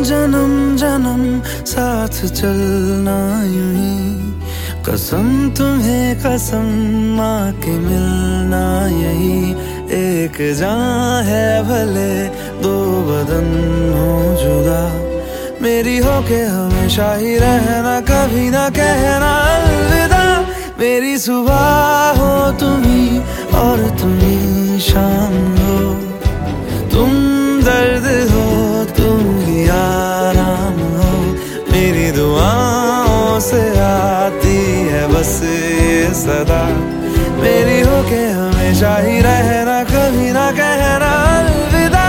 जन्म जन्म साथ चलना यूं ही, कसम तुम्हें कसम माँ के मिलना यही। एक जान है भले दो बदन हो जुदा, मेरी होके हमेशा ही रहना, कभी ना कहना अलविदा। मेरी सुबह हो तुम ही और तुम ही शाम हो, तुम दर्द हो तुम ही आराम हो। मेरी दुआओं से आती है बस ये सदा, मेरी होके हमेशा ही रहना, कभी ना कहना अलविदा।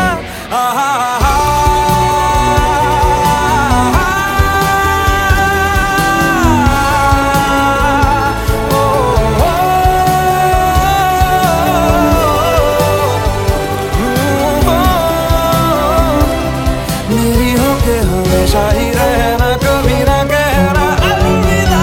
मेरी होके हमेशा ही रहना, कभी ना कहना अलविदा।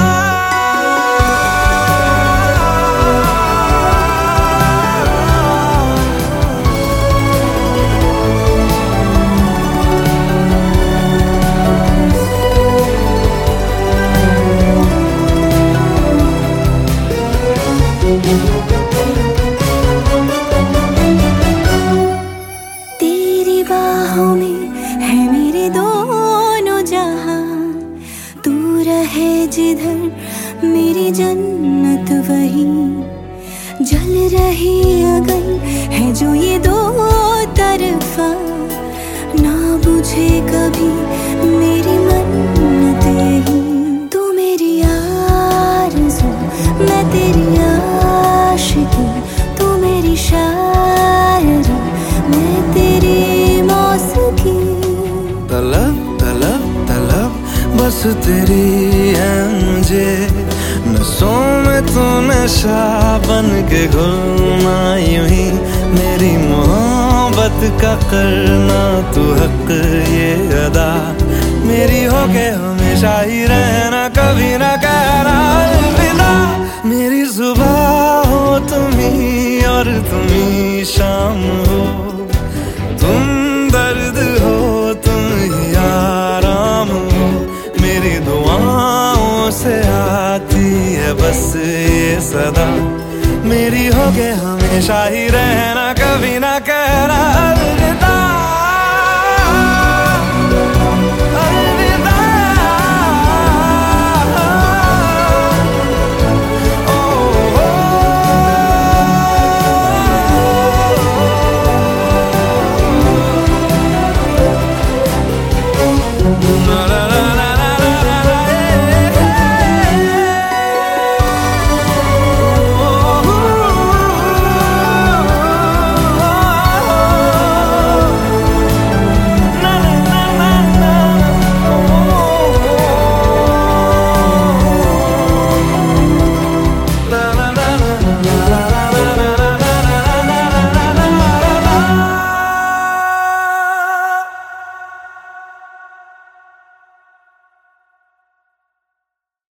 तेरी बाहों में है मेरे दोनों जहां, तू रहे जिधर मेरी जन्नत वही। जल रही अगन है जो ये दो तरफा, ना बुझे कभी मेरी मन्नत यही। तू मेरी आरज़ू मैं तेरी आशिकी, तू मेरी शायरी मैं तेरी मौसीकी। तलब तलब तलब बस तेरी है मुझे, नसों में तू नशा बन के घुलना यूं ही। मेरी मोहब्बत का करना तू हक ये अदा, मेरी होके हमेशा ही रहना, कभी ना कहना अलविदा। मेरी सुबह हो तुम ही और तुम ही शाम हो, तुम दर्द हो तुम ही आराम हो। मेरी दुआओं से आती है बस ये सदा, मेरी होके हमेशा ही रहना, कभी ना कहना अलविदा।